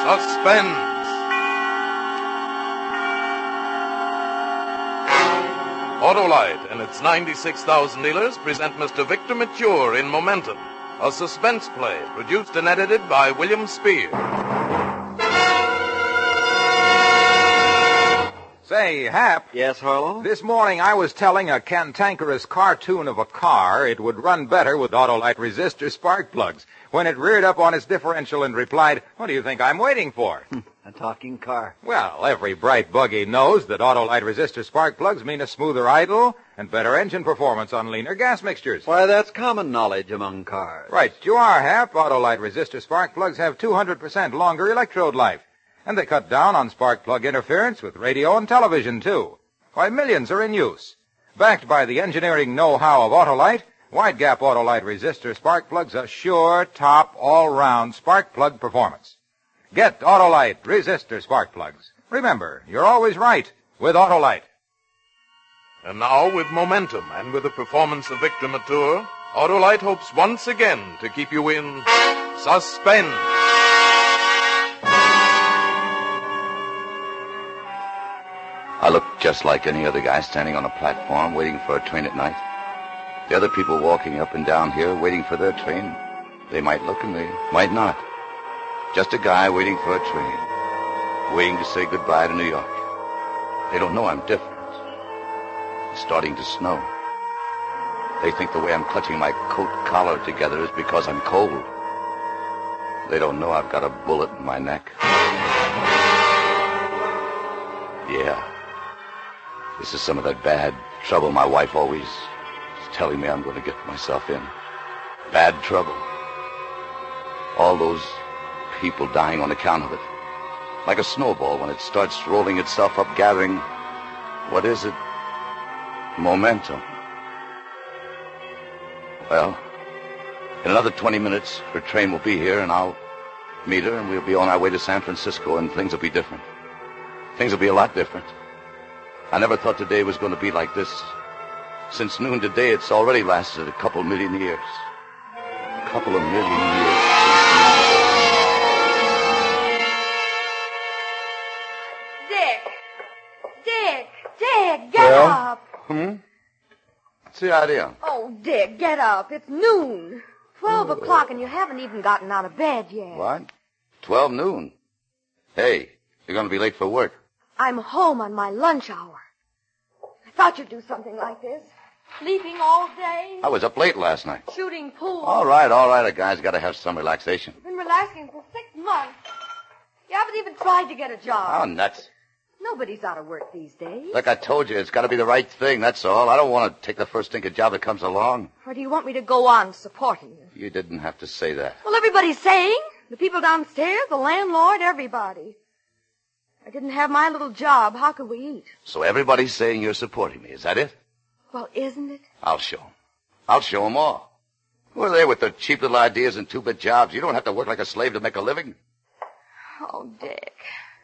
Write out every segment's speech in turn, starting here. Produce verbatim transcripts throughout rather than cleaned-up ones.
Suspense. Autolite and its ninety-six thousand dealers present Mister Victor Mature in Momentum, a suspense play produced and edited by William Spear. Say, Hap. Yes, Harlow? This morning I was telling a cantankerous cartoon of a car it would run better with Autolite resistor spark plugs when it reared up on its differential and replied, "What do you think I'm waiting for?" A talking car. Well, every bright buggy knows that Autolite resistor spark plugs mean a smoother idle and better engine performance on leaner gas mixtures. Why, that's common knowledge among cars. Right, you are, Hap. Autolite resistor spark plugs have two hundred percent longer electrode life. And they cut down on spark plug interference with radio and television, too. Why, millions are in use. Backed by the engineering know-how of Autolite, wide-gap Autolite resistor spark plugs are sure, top, all-round spark plug performance. Get Autolite resistor spark plugs. Remember, you're always right with Autolite. And now, with Momentum and with the performance of Victor Mature, Autolite hopes once again to keep you in suspense. I look just like any other guy standing on a platform waiting for a train at night. The other people walking up and down here waiting for their train, they might look and they might not. Just a guy waiting for a train, waiting to say goodbye to New York. They don't know I'm different. It's starting to snow. They think the way I'm clutching my coat collar together is because I'm cold. They don't know I've got a bullet in my neck. Yeah. This is some of that bad trouble my wife always is telling me I'm going to get myself in. Bad trouble. All those people dying on account of it. Like a snowball when it starts rolling itself up, gathering, what is it? Momentum. Well, in another twenty minutes, her train will be here, and I'll meet her, and we'll be on our way to San Francisco, and things will be different. Things will be a lot different. I never thought today was going to be like this. Since noon today, it's already lasted a couple million years. A couple of million years. Dick! Dick! Dick, get Well? up! Hmm? What's the idea? Oh, Dick, get up. It's noon. Twelve o'clock and you haven't even gotten out of bed yet. What? Twelve noon. Hey, you're going to be late for work. I'm home on my lunch hour. I thought you'd do something like this. Sleeping all day. I was up late last night. Shooting pool. All right, all right. A guy's got to have some relaxation. Been relaxing for six months. You haven't even tried to get a job. Oh, nuts. Nobody's out of work these days. Like I told you, it's got to be the right thing, that's all. I don't want to take the first stinking job that comes along. Or do you want me to go on supporting you? You didn't have to say that. Well, everybody's saying. The people downstairs, the landlord, everybody. I didn't have my little job. How could we eat? So everybody's saying you're supporting me. Is that it? Well, isn't it? I'll show 'em. I'll show 'em all. Who are they with their cheap little ideas and two-bit jobs? You don't have to work like a slave to make a living. Oh, Dick.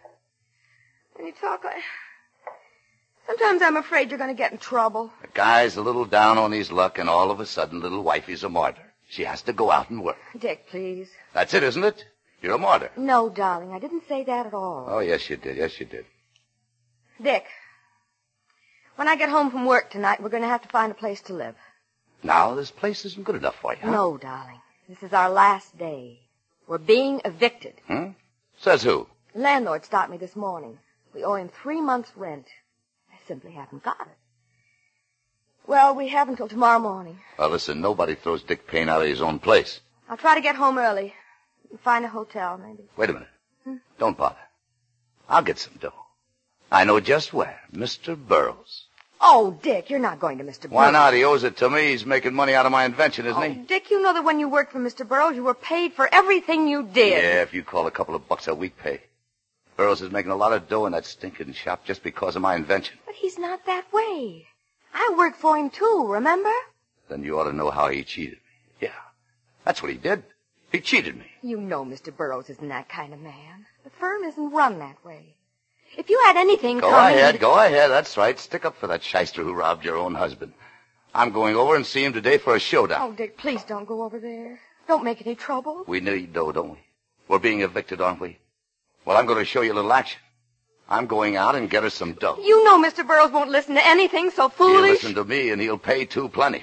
When you talk like... Sometimes I'm afraid you're going to get in trouble. The guy's a little down on his luck, and all of a sudden, little wifey's a martyr. She has to go out and work. Dick, please. That's it, isn't it? You're a martyr. No, darling, I didn't say that at all. Oh, yes, you did. Yes, you did. Dick, when I get home from work tonight, we're going to have to find a place to live. Now, this place isn't good enough for you, huh? No, darling. This is our last day. We're being evicted. Hmm? Says who? The landlord stopped me this morning. We owe him three months' rent. I simply haven't got it. Well, we have until tomorrow morning. Well, listen, nobody throws Dick Payne out of his own place. I'll try to get home early. Find a hotel, maybe. Wait a minute. Hmm? Don't bother. I'll get some dough. I know just where. Mister Burroughs. Oh, Dick, you're not going to Mister Burroughs. Why not? He owes it to me. He's making money out of my invention, isn't oh, he? Dick, you know that when you worked for Mister Burroughs, you were paid for everything you did. Yeah, if you call a couple of bucks a week pay. Burroughs is making a lot of dough in that stinking shop just because of my invention. But he's not that way. I worked for him, too, remember? Then you ought to know how he cheated me. Yeah, that's what he did. He cheated me. You know Mister Burroughs isn't that kind of man. The firm isn't run that way. If you had anything Go coming... ahead, go ahead. That's right. Stick up for that shyster who robbed your own husband. I'm going over and see him today for a showdown. Oh, Dick, please don't go over there. Don't make any trouble. We need dough, don't we? We're being evicted, aren't we? Well, I'm going to show you a little action. I'm going out and get her some dough. You know Mister Burroughs won't listen to anything so foolish. He'll listen to me, and he'll pay, too, plenty.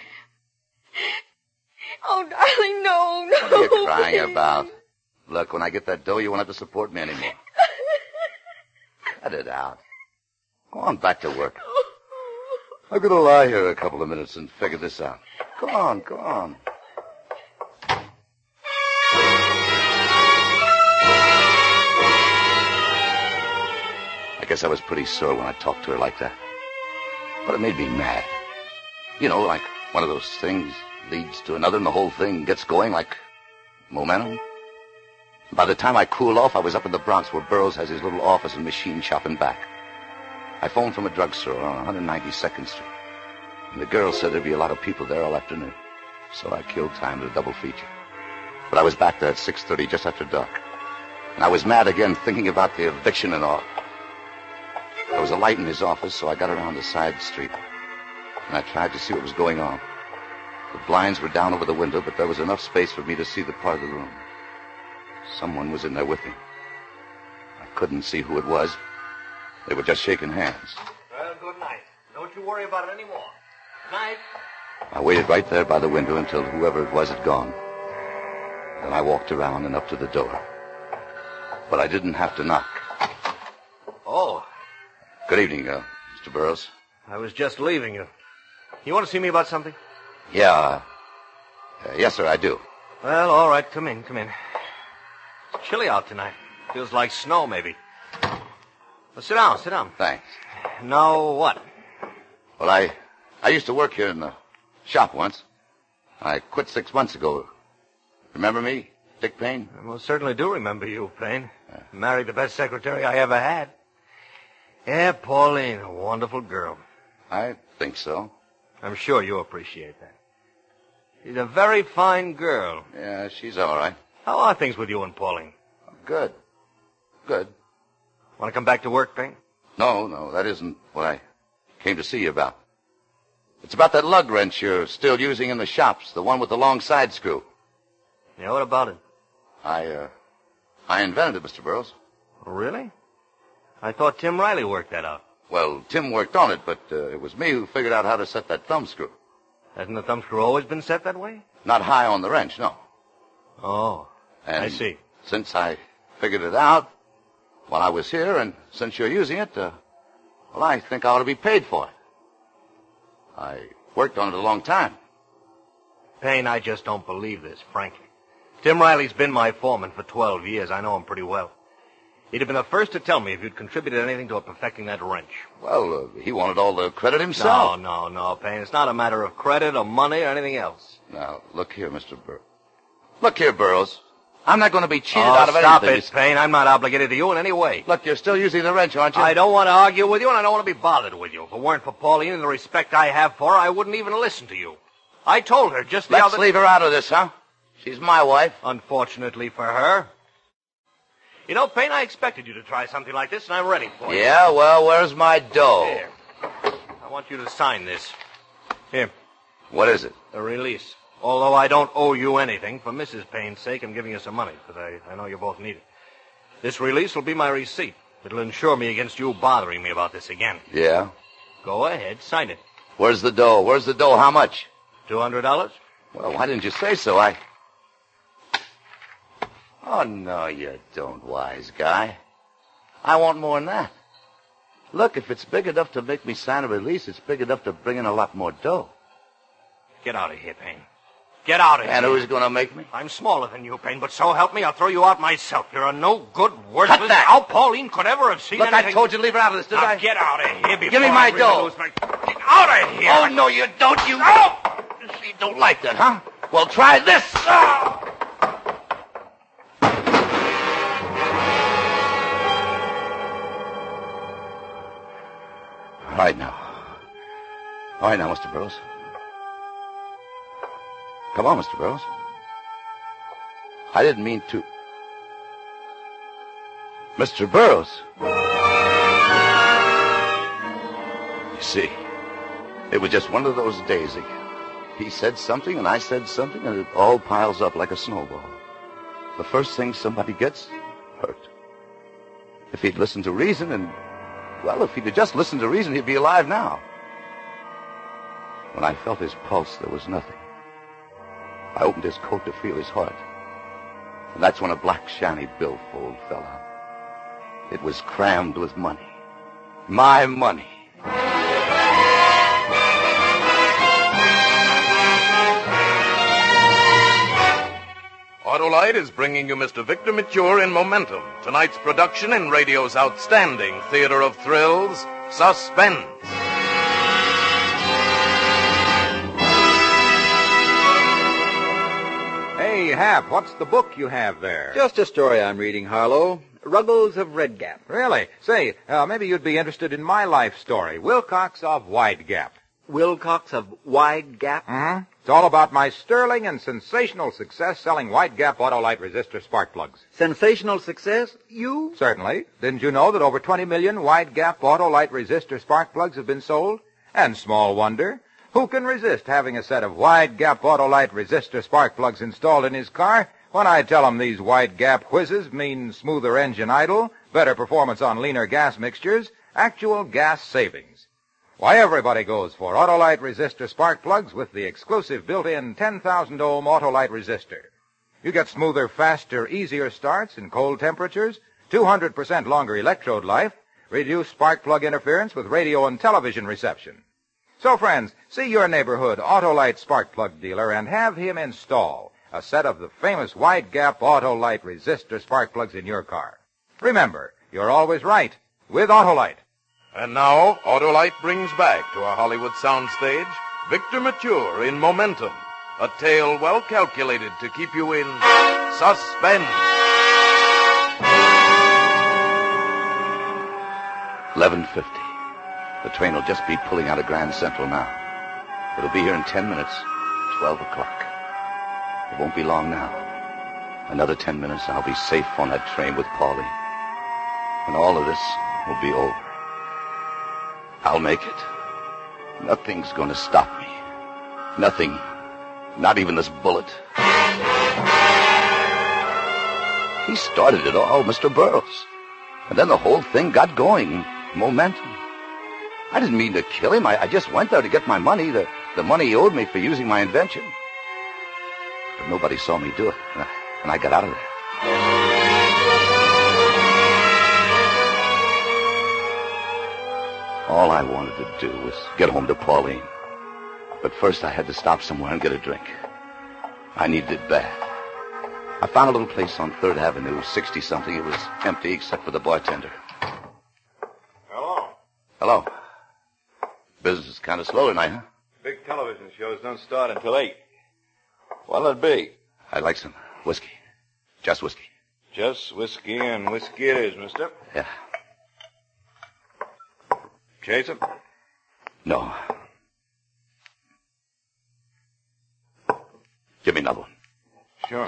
Oh, darling, no, no. What are you crying please. about? Look, when I get that dough, you won't have to support me anymore. Cut it out. Go on back to work. I'm going to lie here a couple of minutes and figure this out. Go on, go on. I guess I was pretty sore when I talked to her like that. But it made me mad. You know, like one of those things leads to another and the whole thing gets going like momentum. By the time I cooled off, I was up in the Bronx where Burroughs has his little office and machine shop and back. I phoned from a drugstore on one ninety-second Street. And the girl said there'd be a lot of people there all afternoon. So I killed time to double feature. But I was back there at six thirty just after dark. And I was mad again thinking about the eviction and all. There was a light in his office, so I got around the side street. And I tried to see what was going on. The blinds were down over the window, but there was enough space for me to see the part of the room. Someone was in there with him. I couldn't see who it was. They were just shaking hands. Well, good night. Don't you worry about it anymore. Good night. I waited right there by the window until whoever it was had gone. Then I walked around and up to the door. But I didn't have to knock. Oh, Good evening, uh, Mister Burroughs. I was just leaving you. You want to see me about something? Yeah, uh, uh, yes, sir, I do. Well, all right. Come in, come in. It's chilly out tonight. Feels like snow, maybe. Well, sit down, sit down. Thanks. Now what? Well, I, I used to work here in the shop once. I quit six months ago. Remember me, Dick Payne? I most certainly do remember you, Payne. Married the best secretary I ever had. Yeah, Pauline, a wonderful girl. I think so. I'm sure you appreciate that. She's a very fine girl. Yeah, she's all right. How are things with you and Pauline? Good. Good. Want to come back to work, Payne? No, no, that isn't what I came to see you about. It's about that lug wrench you're still using in the shops, the one with the long side screw. Yeah, what about it? I, uh, I invented it, Mister Burroughs. Oh, really? I thought Tim Riley worked that out. Well, Tim worked on it, but uh, it was me who figured out how to set that thumb screw. Hasn't the thumb screw always been set that way? Not high on the wrench, no. Oh, And I see. Since I figured it out while I was here, and since you're using it, uh, well, I think I ought to be paid for it. I worked on it a long time. Payne, I just don't believe this, frankly. Tim Riley's been my foreman for twelve years. I know him pretty well. He'd have been the first to tell me if you'd contributed anything to perfecting that wrench. Well, uh, he wanted all the credit himself. No, no, no, Payne. It's not a matter of credit or money or anything else. Now, look here, Mister Burroughs. Look here, Burroughs. I'm not going to be cheated oh, out of stop anything. it, Payne. I'm not obligated to you in any way. Look, you're still using the wrench, aren't you? I don't want to argue with you, and I don't want to be bothered with you. If it weren't for Pauline and the respect I have for her, I wouldn't even listen to you. I told her just the Let's other... leave her out of this, huh? She's my wife. Unfortunately for her. You know, Payne, I expected you to try something like this, and I'm ready for it. Yeah, well, where's my dough? Here. I want you to sign this. Here, What is it? a release. Although I don't owe you anything, for Missus Payne's sake, I'm giving you some money, because I, I know you both need it. This release will be my receipt. It'll insure me against you bothering me about this again. Yeah? Go ahead, sign it. Where's the dough? Where's the dough? How much? Two hundred dollars? Well, why didn't you say so? I... Oh, no, you don't, wise guy. I want more than that. Look, if it's big enough to make me sign a release, it's big enough to bring in a lot more dough. Get out of here, Payne. Get out of here. And who's going to make me? I'm smaller than you, Payne, but so help me, I'll throw you out myself. You're a no-good, worthless... Cut that! How Pauline could ever have seen Look, anything... I told you to leave her out of this, did now, I? get out of here before Give me I my really dough. lose my... Get out of here! Oh, no, you don't. You... Oh! You don't like that, huh? Well, try this. Oh! All right, now. All right, now, Mister Burroughs. Come on, Mister Burroughs. I didn't mean to... Mister Burroughs. You see, it was just one of those days again. He said something, and I said something, and it all piles up like a snowball. The first thing somebody gets, hurt. If he'd listened to reason and, well, if he'd just listened to reason, he'd be alive now. When I felt his pulse, there was nothing. I opened his coat to feel his heart. And that's when a black chamois billfold fell out. It was crammed with money. My money. Autolite is bringing you Mister Victor Mature in Momentum, tonight's production in radio's outstanding theater of thrills, Suspense. Hey, Hap, what's the book you have there? Just a story I'm reading, Harlow. Ruggles of Red Gap. Really? Say, uh, maybe you'd be interested in my life story, Wilcox of Wide Gap. Wilcox of Wide Gap? Mm-hmm. It's all about my sterling and sensational success selling Wide Gap Autolite resistor spark plugs. Sensational success? You? Certainly. Didn't you know that over twenty million Wide Gap Autolite resistor spark plugs have been sold? And small wonder. Who can resist having a set of Wide Gap Autolite resistor spark plugs installed in his car when I tell him these Wide Gap whizzes mean smoother engine idle, better performance on leaner gas mixtures, actual gas savings? Why, everybody goes for Autolite resistor spark plugs with the exclusive built-in ten thousand ohm Autolite resistor. You get smoother, faster, easier starts in cold temperatures, two hundred percent longer electrode life, reduced spark plug interference with radio and television reception. So, friends, see your neighborhood Autolite spark plug dealer and have him install a set of the famous Wide Gap Autolite resistor spark plugs in your car. Remember, you're always right with Autolite. And now, Autolite brings back to our Hollywood soundstage Victor Mature in Momentum, a tale well calculated to keep you in suspense. eleven fifty. The train will just be pulling out of Grand Central now. It'll be here in ten minutes, twelve o'clock. It won't be long now. Another ten minutes, and I'll be safe on that train with Paulie. And all of this will be over. I'll make it. Nothing's going to stop me. Nothing. Not even this bullet. He started it all, Mister Burroughs. And then the whole thing got going. Momentum. I didn't mean to kill him. I, I just went there to get my money, the, the money he owed me for using my invention. But nobody saw me do it, and I, and I got out of there. All I wanted to do was get home to Pauline. But first I had to stop somewhere and get a drink. I needed it bad. I found a little place on third Avenue, sixty-something. It was empty except for the bartender. Hello. Hello. Business is kind of slow tonight, huh? Big television shows don't start until eight. What'll it be? I'd like some whiskey. Just whiskey. Just whiskey and whiskey it is, mister. Yeah. Chaser? No. Give me another one. Sure.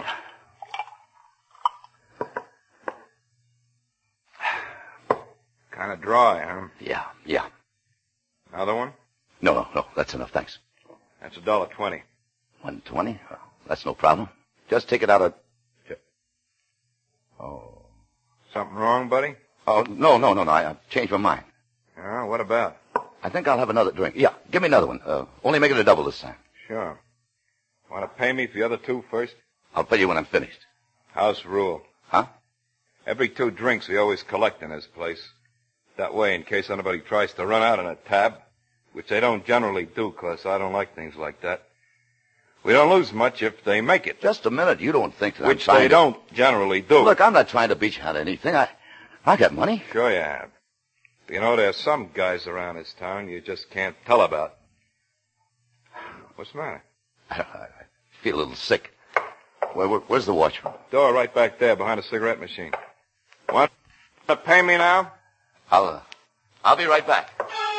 Kind of dry, huh? Yeah, yeah. Another one? No, no, no. That's enough, thanks. That's a dollar twenty. One twenty? Oh, that's no problem. Just take it out of... Oh. Something wrong, buddy? Oh, no, no, no, no. I, I changed my mind. Yeah, what about? I think I'll have another drink. Yeah, give me another one. Uh, only make it a double this time. Sure. Want to pay me for the other two first? I'll pay you when I'm finished. House rule. Huh? Every two drinks we always collect in this place. That way, in case anybody tries to run out on a tab, which they don't generally do, 'cause I don't like things like that. We don't lose much if they make it. Just a minute. You don't think that I'm Which trying they to... don't generally do. Look, I'm not trying to beat you on anything. I, I got money. Sure you have. You know, there's some guys around this town you just can't tell about. What's the matter? I, I feel a little sick. Where, where, where's the washroom? Door right back there behind the cigarette machine. Want to pay me now? I'll, uh, I'll be right back.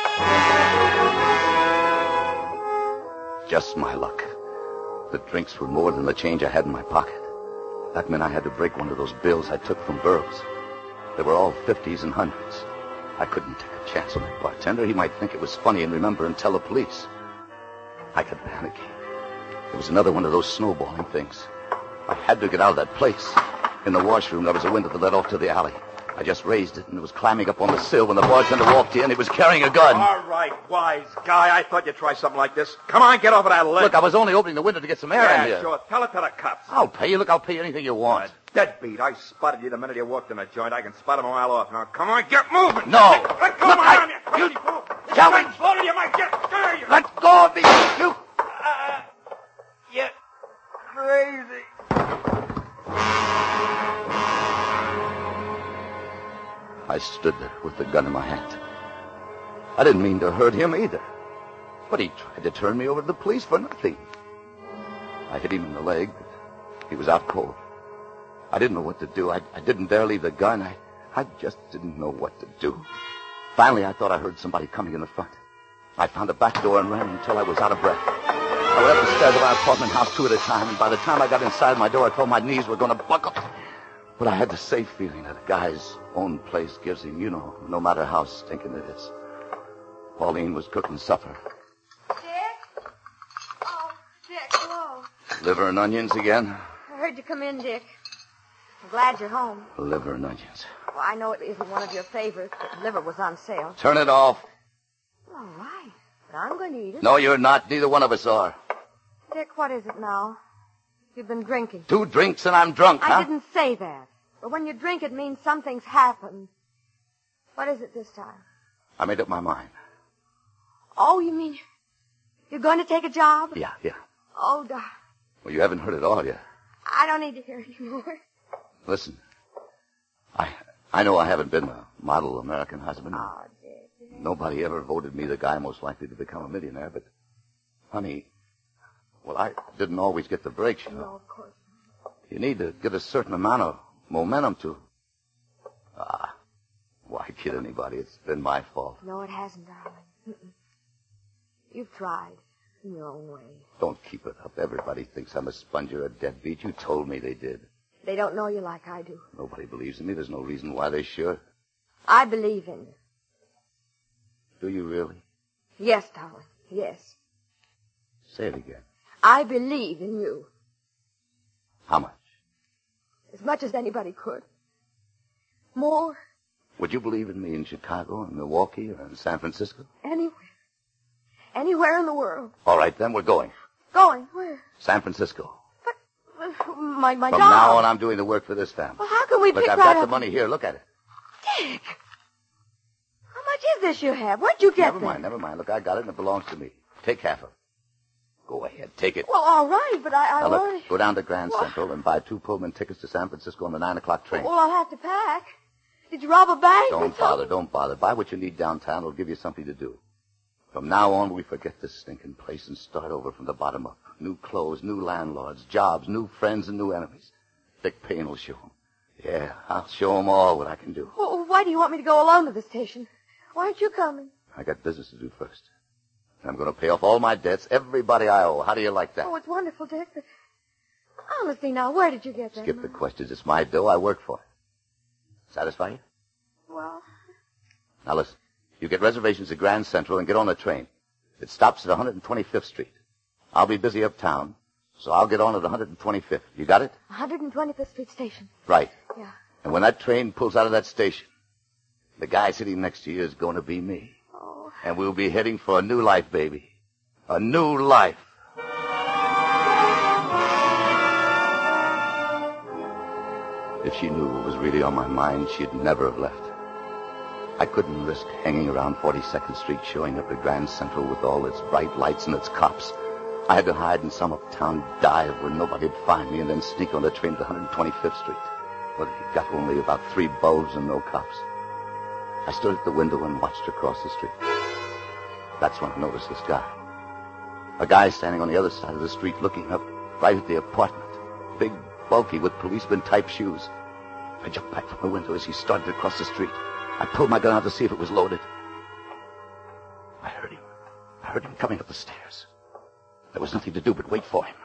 Just my luck. The drinks were more than the change I had in my pocket. That meant I had to break one of those bills I took from Burroughs. They were all fifties and hundreds. I couldn't take a chance on that bartender. He might think it was funny and remember and tell the police. I got panicky. It was another one of those snowballing things. I had to get out of that place. In the washroom, there was a window that led off to the alley. I just raised it, and it was climbing up on the sill when the bartender walked in. He was carrying a gun. All right, wise guy. I thought you'd try something like this. Come on, get over that ledge. Look, I was only opening the window to get some air yeah, in here. sure. Tell it to the cops. I'll pay you. Look, I'll pay you anything you want. Uh, deadbeat. I spotted you the minute you walked in the joint. I can spot him a mile off. Now, come on, get moving. No. Let go of my arm, you crazy fool. Coward. If I you might get scared. Let go of me, you... Uh, you're crazy. I stood there with the gun in my hand. I didn't mean to hurt him either. But he tried to turn me over to the police for nothing. I hit him in the leg, but he was out cold. I didn't know what to do. I, I didn't dare leave the gun. I, I just didn't know what to do. Finally, I thought I heard somebody coming in the front. I found a back door and ran until I was out of breath. I went up the stairs of our apartment house two at a time, and by the time I got inside my door, I thought my knees were going to buckle. But I had the safe feeling that a guy's own place gives him, you know, no matter how stinking it is. Pauline was cooking supper. Dick? Oh, Dick, hello. Liver and onions again? I heard you come in, Dick. I'm glad you're home. Liver and onions. Well, I know it isn't one of your favorites, but liver was on sale. Turn it off. All right, but I'm going to eat it. No, you're not. Neither one of us are. Dick, what is it now? You've been drinking. Two drinks and I'm drunk, huh? I didn't say that. But when you drink, it means something's happened. What is it this time? I made up my mind. Oh, you mean you're going to take a job? Yeah, yeah. Oh, darling. Well, you haven't heard it all yet. I don't need to hear anymore. Listen, I I know I haven't been a model American husband. Oh, Dick. Nobody ever voted me the guy most likely to become a millionaire, but, honey, well, I didn't always get the breaks, you know. No, of course. You need to get a certain amount of momentum to... Ah, why kid anybody? It's been my fault. No, it hasn't, darling. Mm-mm. You've tried in your own way. Don't keep it up. Everybody thinks I'm a sponge or a deadbeat. You told me they did. They don't know you like I do. Nobody believes in me. There's no reason why they should. I believe in you. Do you really? Yes, darling. Yes. Say it again. I believe in you. How much? As much as anybody could. More. Would you believe in me in Chicago, in Milwaukee, or in San Francisco? Anywhere. Anywhere in the world. All right, then we're going. Going? Where? San Francisco. But, my, my From doll. now on, I'm doing the work for this family. Well, how can we Look, pick I've right got the up- money here. Look at it. Dick. How much is this you have? Where'd you get Never this? mind, never mind. Look, I got it, and it belongs to me. Take half of it. Go ahead, take it. Well, all right, but I, I now, look, already... go down to Grand What? Central and buy two Pullman tickets to San Francisco on the nine o'clock train. Well, I'll have to pack. Did you rob a bank? or Don't bother, something? don't bother. Buy what you need downtown. It'll give you something to do. From now on, we forget this stinking place and start over from the bottom up. New clothes, new landlords, jobs, new friends, and new enemies. Dick Payne will show 'em. Yeah, I'll show 'em all what I can do. Well, why do you want me to go alone to the station? Why aren't you coming? I got business to do first. I'm going to pay off all my debts, everybody I owe. How do you like that? Oh, it's wonderful, Dick, but honestly now, where did you get that? Skip the money? questions. It's my dough. I work for it. Satisfy you? Well, Now listen. You get reservations at Grand Central and get on the train. It stops at one hundred twenty-fifth Street. I'll be busy uptown, so I'll get on at one hundred twenty-fifth. You got it? one hundred twenty-fifth Street Station. Right. Yeah. And when that train pulls out of that station, the guy sitting next to you is going to be me. Oh. And we'll be heading for a new life, baby. A new life. If she knew what was really on my mind, she'd never have left. I couldn't risk hanging around forty-second Street, showing up at Grand Central with all its bright lights and its cops. I had to hide in some uptown dive where nobody'd find me and then sneak on the train to one hundred twenty-fifth Street. But it got only about three bulbs and no cops. I stood at the window and watched her cross the street. That's when I noticed this guy. A guy standing on the other side of the street looking up right at the apartment. Big, bulky, with policeman-type shoes. I jumped back from the window as he started to cross the street. I pulled my gun out to see if it was loaded. I heard him. I heard him coming up the stairs. There was nothing to do but wait for him.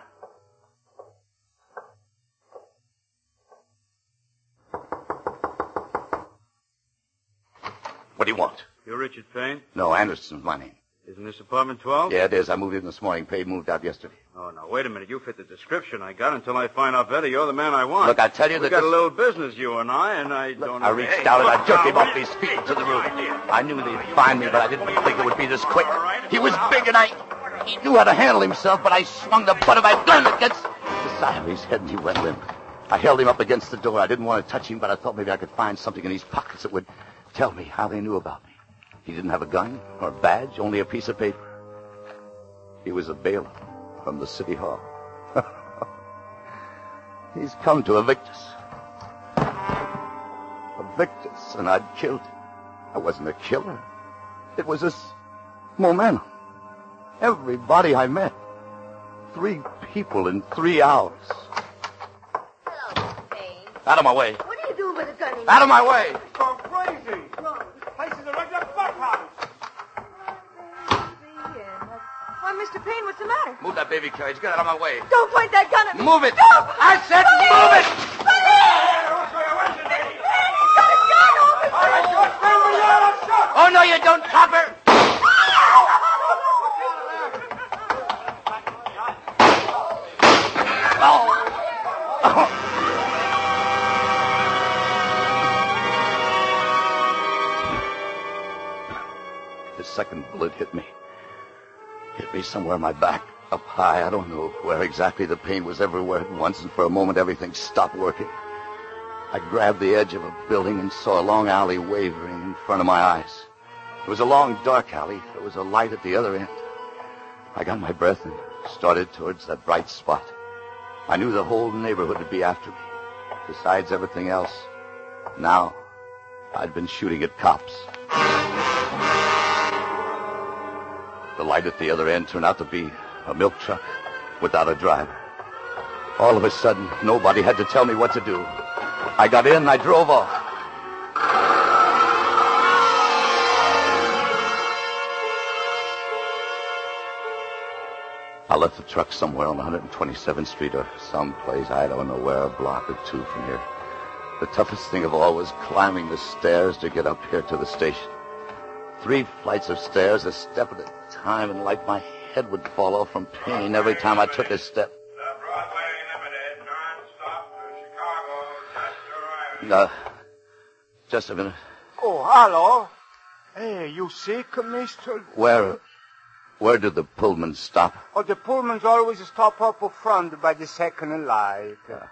What do you want? You're Richard Payne? No, Anderson's my name. Isn't this apartment twelve? Yeah, it is. I moved in this morning. Pay moved out yesterday. Oh, now, wait a minute. You fit the description I got until I find out better you're the man I want. Look, I tell you we that got this... a little business, you and I, and I don't know... I reached Hey, out and I look, jerked him now, off his feet into the room. I knew they'd find me, but I didn't think it would be this quick. He was big and I... He knew how to handle himself, but I swung the butt of my gun against the side of his head and he went limp. I held him up against the door. I didn't want to touch him, but I thought maybe I could find something in his pockets that would tell me how they knew about me. He didn't have a gun or a badge, only a piece of paper. He was a bailiff from the city hall. He's come to evict us. Evict us, and I'd killed him. I wasn't a killer. It was this momentum. Everybody I met. Three people in three hours. Hello, Mister Payne. Out of my way. What are you doing with a gun in your Out of my way. You've gone crazy. Place is a regular fuck house. Why, Mister Payne, what's the matter? Move that baby carriage. Get out of my way. Don't point that gun at me. Move it. Don't. I said Don't. move it. Oh, no, you don't, Copper. The second bullet hit me. Hit me somewhere in my back, up high. I don't know where exactly. The pain was everywhere at once, and for a moment everything stopped working. I grabbed the edge of a building and saw a long alley wavering in front of my eyes. It was a long, dark alley. There was a light at the other end. I got my breath and started towards that bright spot. I knew the whole neighborhood would be after me. Besides everything else, now I'd been shooting at cops. The light at the other end turned out to be a milk truck without a driver. All of a sudden, nobody had to tell me what to do. I got in and I drove off. I left the truck somewhere on one hundred twenty-seventh Street or someplace, I don't know where, a block or two from here. The toughest thing of all was climbing the stairs to get up here to the station. Three flights of stairs, a step at a time, and like my head would fall off from pain every time I took a step. The Broadway Limited, non-stop to Chicago, just arriving. Uh, just a minute. Oh, hello. Hey, you sick, mister? Where, where did the Pullman stop? Oh, the Pullmans always stop up front by the second light. Uh,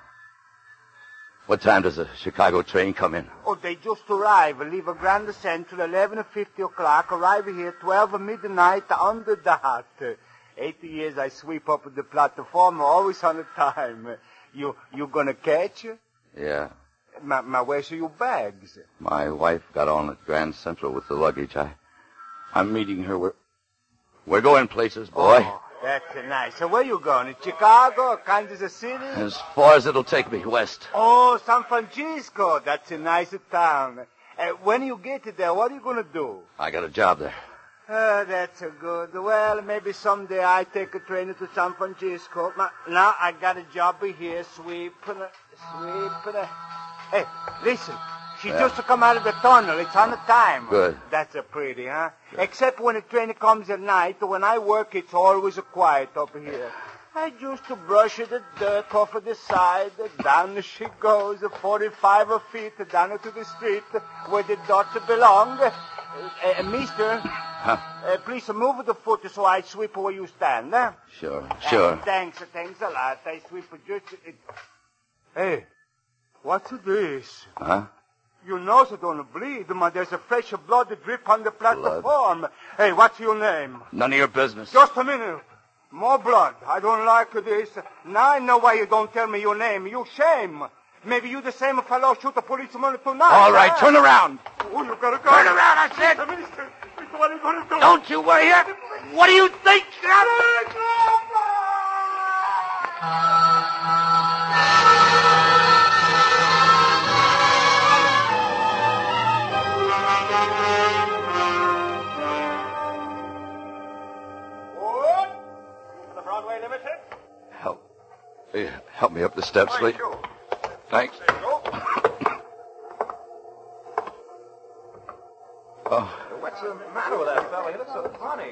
what time does the Chicago train come in? Oh, they just arrive. Leave a Grand Central, eleven fifty o'clock. Arrive here, twelve midnight, under the hat. Eighty years I sweep up the platform, always on the time. You, you gonna catch? Yeah. My, my, where's your bags? My wife got on at Grand Central with the luggage. I, I'm meeting her. We're, we're going places, boy. Oh, that's nice. So where you going? Chicago, Kansas City? As far as it'll take me, west. Oh, San Francisco. That's a nice town. Uh, when you get there, what are you going to do? I got a job there. Uh, that's a good. Well, maybe someday I take a train to San Francisco. Ma- Now I got a job here, sweeping, sweeping. Hey, listen. She Yeah. just come out of the tunnel. It's on the time. Good. That's a pretty, huh? Except when the train comes at night. When I work, it's always quiet up here. I just brush the dirt off of the side. Down she goes, forty-five feet down to the street where the dots belong. Uh, uh, mister, Huh? uh, please move the foot so I sweep where you stand. Huh? Sure, sure. Uh, thanks, thanks a lot. I sweep just... It... Hey, what's this? Huh? Your nose don't bleed, but there's a fresh blood drip on the platform. Hey, what's your name? None of your business. Just a minute. More blood. I don't like this. Now I know why you don't tell me your name. You shame. Maybe you the same fellow shoot a policeman tonight. All right, huh? turn around. Oh, you gotta go. Turn around, I said. Mister, Mister, what are you gonna do? Don't you worry here. What do you think? The Broadway Limited? Help. Hey, help me up the steps, please. Thanks. There you go. Oh, What's the the matter with that fella? He looks so funny.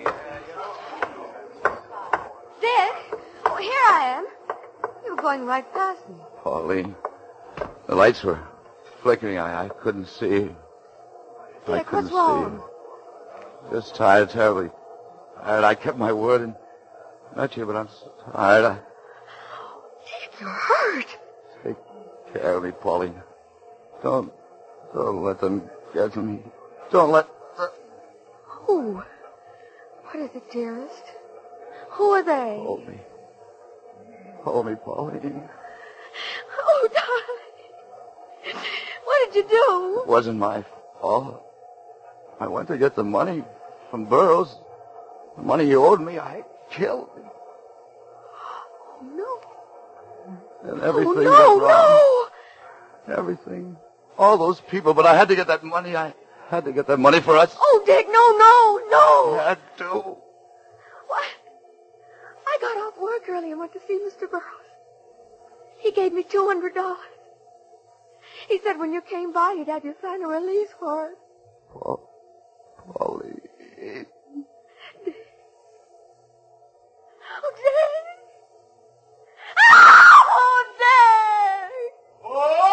Dick? Oh, here I am. You were going right past me. Pauline, the lights were flickering. I, I couldn't see. I Dick, couldn't what's wrong? see. Just tired, terribly tired. I kept my word and met you, but I'm so tired. I... Dick, you're hurt. Take care of me, Pauline. Don't, don't let them get to me. Don't let... The... Who? What is it, dearest? Who are they? Hold me. Hold me, Pauline. Oh, darling. What did you do? It wasn't my fault. I went to get the money from Burroughs. The money he owed me, I killed him. Oh, no. And everything oh, went wrong. No. Everything. All those people, but I had to get that money. I had to get that money for us. Oh, Dick, no, no, no. I had to. What? I got off work early and went to see Mister Burroughs. He gave me two hundred dollars. He said when you came by, he'd have you sign a release for us. Paul, Pauline. Oh, Dick. Oh, Dick. Oh!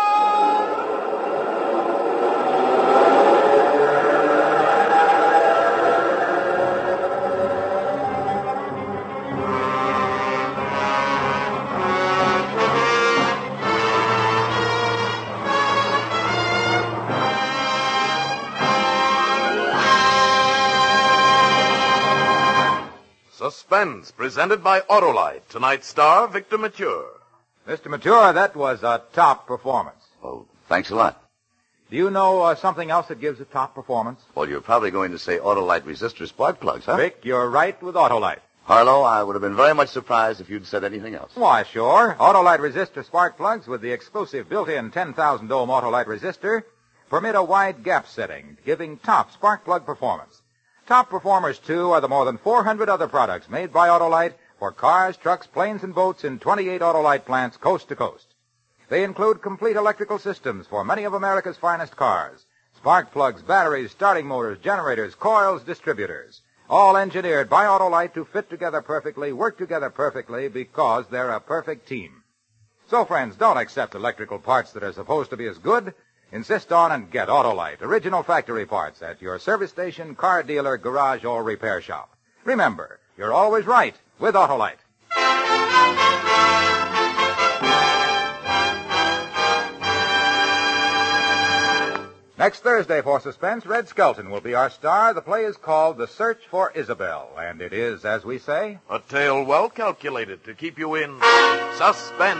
Suspense, presented by Autolite. Tonight's star, Victor Mature. Mister Mature, that was a top performance. Oh, thanks a lot. Do you know uh, something else that gives a top performance? Well, you're probably going to say Autolite resistor spark plugs, huh? Vic, you're right with Autolite. Harlow, I would have been very much surprised if you'd said anything else. Why, sure. Autolite resistor spark plugs with the exclusive built-in ten thousand ohm Autolite resistor permit a wide gap setting, giving top spark plug performance. Top performers, too, are the more than four hundred other products made by Autolite for cars, trucks, planes, and boats in twenty-eight Autolite plants coast to coast. They include complete electrical systems for many of America's finest cars. Spark plugs, batteries, starting motors, generators, coils, distributors. All engineered by Autolite to fit together perfectly, work together perfectly, because they're a perfect team. So, friends, don't accept electrical parts that are supposed to be as good. Insist on and get Autolite, original factory parts at your service station, car dealer, garage, or repair shop. Remember, you're always right with Autolite. Next Thursday for Suspense, Red Skelton will be our star. The play is called The Search for Isabel, and it is, as we say, a tale well calculated to keep you in suspense.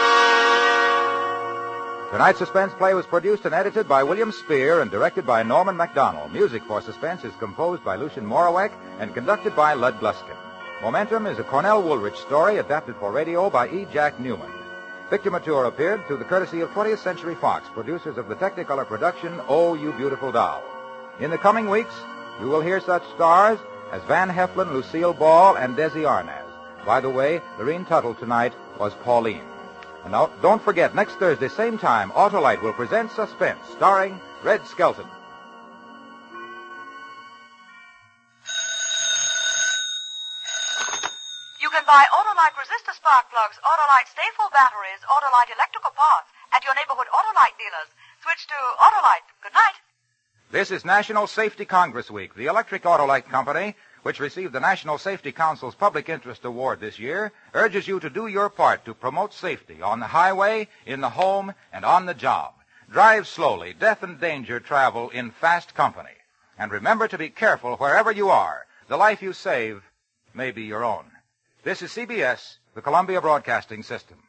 Tonight's Suspense play was produced and edited by William Spear and directed by Norman MacDonald. Music for Suspense is composed by Lucien Morawek and conducted by Lud Gluskin. Momentum is a Cornell Woolrich story adapted for radio by E. Jack Newman. Victor Mature appeared through the courtesy of twentieth Century Fox, producers of the Technicolor production, Oh, You Beautiful Doll. In the coming weeks, you will hear such stars as Van Heflin, Lucille Ball, and Desi Arnaz. By the way, Lorene Tuttle tonight was Pauline. And now, don't forget, next Thursday, same time, Autolite will present Suspense, starring Red Skelton. You can buy Autolite resistor spark plugs, Autolite Stay-Full batteries, Autolite electrical parts at your neighborhood Autolite dealers. Switch to Autolite. Good night. This is National Safety Congress Week. The Electric Autolite Company, which received the National Safety Council's Public Interest Award this year, urges you to do your part to promote safety on the highway, in the home, and on the job. Drive slowly. Death and danger travel in fast company. And remember to be careful wherever you are. The life you save may be your own. This is C B S, the Columbia Broadcasting System.